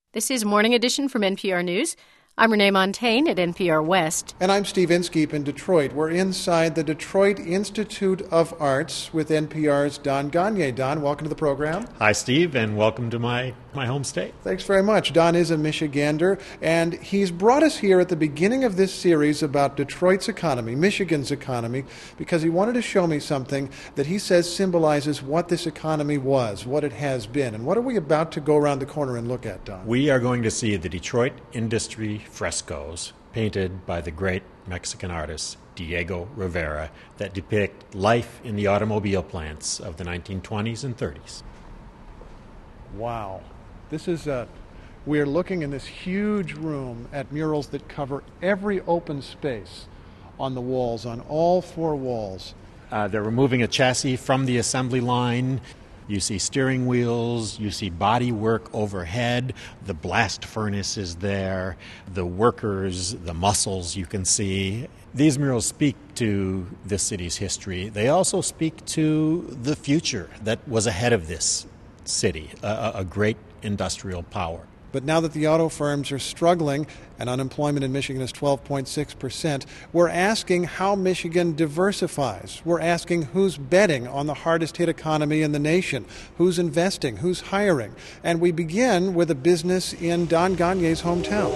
This is Morning Edition from NPR News. I'm Renee Montaigne at NPR West. And I'm Steve Inskeep in Detroit. We're inside the Detroit Institute of Arts with NPR's Don Gagné. Don, welcome to the program. Hi, Steve, and welcome to my home state. Thanks very much. Don is a Michigander, and he's brought us here at the beginning of this series about Detroit's economy, Michigan's economy, because he wanted to show me something that he says symbolizes what this economy was, what it has been. And what are we about to go around the corner and look at, Don? We are going to see the Detroit Industry frescoes painted by the great Mexican artist Diego Rivera that depict life in the automobile plants of the 1920s and 30s. Wow. We're looking in this huge room at murals that cover every open space on the walls, on all four walls. They're removing a chassis from the assembly line. You see steering wheels, you see body work overhead, the blast furnace is there, the workers, the muscles you can see. These murals speak to this city's history. They also speak to the future that was ahead of this city, a great industrial power. But now that the auto firms are struggling and unemployment in Michigan is 12.6%, we're asking how Michigan diversifies. We're asking who's betting on the hardest-hit economy in the nation, who's investing, who's hiring. And we begin with a business in Don Gagné's hometown.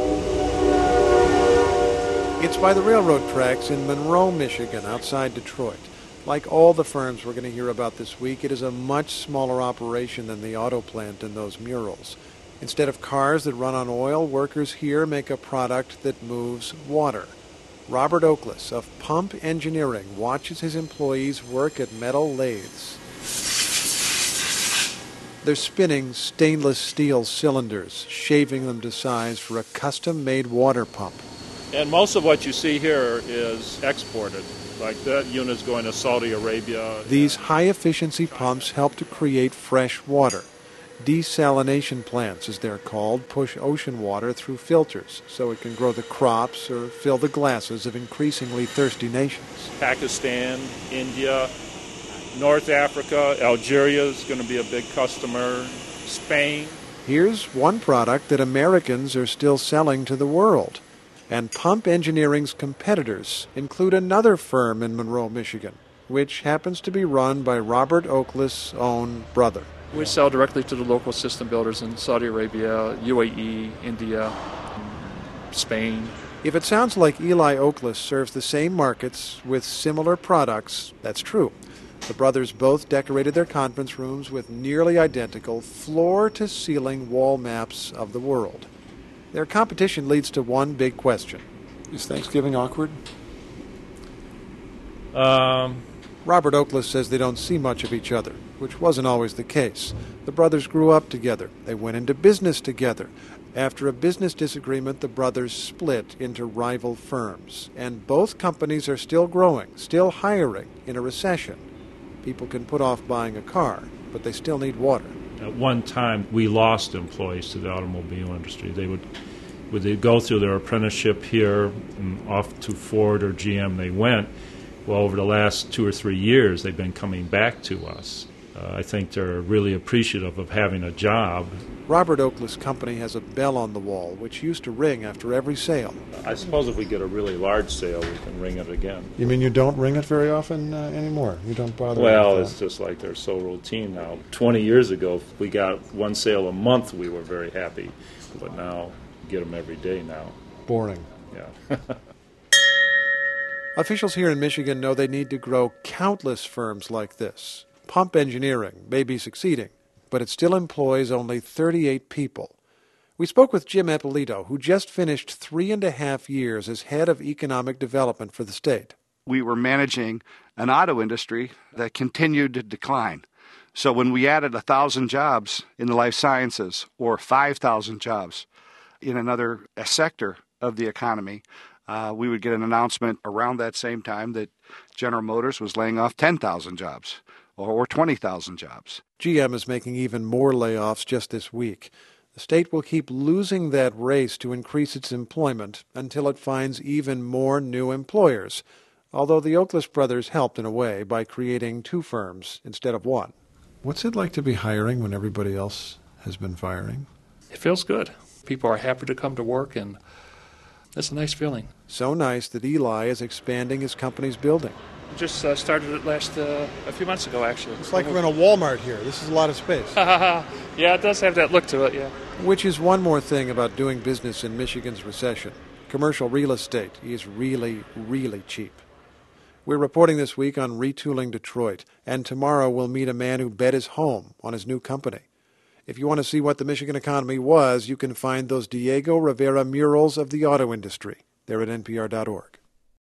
It's by the railroad tracks in Monroe, Michigan, outside Detroit. Like all the firms we're going to hear about this week, it is a much smaller operation than the auto plant in those murals. Instead of cars that run on oil, workers here make a product that moves water. Robert Oaklis of Pump Engineering watches his employees work at metal lathes. They're spinning stainless steel cylinders, shaving them to size for a custom-made water pump. And most of what you see here is exported. Like that unit's going to Saudi Arabia. These high-efficiency pumps help to create fresh water. Desalination plants, as they're called, push ocean water through filters so it can grow the crops or fill the glasses of increasingly thirsty nations. Pakistan, India, North Africa, Algeria is going to be a big customer, Spain. Here's one product that Americans are still selling to the world. And Pump Engineering's competitors include another firm in Monroe, Michigan, which happens to be run by Robert Oaklis' own brother. We sell directly to the local system builders in Saudi Arabia, UAE, India, Spain. If it sounds like Eli Oaklis serves the same markets with similar products, that's true. The brothers both decorated their conference rooms with nearly identical floor-to-ceiling wall maps of the world. Their competition leads to one big question. Is Thanksgiving awkward? Robert Oaklis says they don't see much of each other, which wasn't always the case. The brothers grew up together. They went into business together. After a business disagreement, the brothers split into rival firms. And both companies are still growing, still hiring in a recession. People can put off buying a car, but they still need water. At one time, we lost employees to the automobile industry. They would go through their apprenticeship here and off to Ford or GM they went. Well, over the last 2 or 3 years, they've been coming back to us. I think they're really appreciative of having a job. Robert Oaklis' company has a bell on the wall, which used to ring after every sale. I suppose if we get a really large sale, we can ring it again. You mean you don't ring it very often anymore? You don't bother? Well, it's just like they're so routine now. 20 years ago, if we got one sale a month, we were very happy. But now, get them every day now. Boring. Yeah. Officials here in Michigan know they need to grow countless firms like this. Pump Engineering may be succeeding, but it still employs only 38 people. We spoke with Jim Eppolito, who just finished 3.5 years as head of economic development for the state. We were managing an auto industry that continued to decline. So when we added 1,000 jobs in the life sciences or 5,000 jobs in another sector of the economy, we would get an announcement around that same time that General Motors was laying off 10,000 jobs or 20,000 jobs. GM is making even more layoffs just this week. The state will keep losing that race to increase its employment until it finds even more new employers, although the Oaklis brothers helped in a way by creating 2 firms instead of 1. What's it like to be hiring when everybody else has been firing? It feels good. People are happy to come to work, and that's a nice feeling. So nice that Eli is expanding his company's building. Just started it a few months ago, actually. It's like we're in a Walmart here. This is a lot of space. Yeah, it does have that look to it, yeah. Which is one more thing about doing business in Michigan's recession. Commercial real estate is really, really cheap. We're reporting this week on Retooling Detroit, and tomorrow we'll meet a man who bet his home on his new company. If you want to see what the Michigan economy was, you can find those Diego Rivera murals of the auto industry. They're at npr.org.